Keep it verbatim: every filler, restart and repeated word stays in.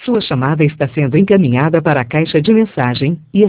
Sua chamada está sendo encaminhada para a caixa de mensagem, e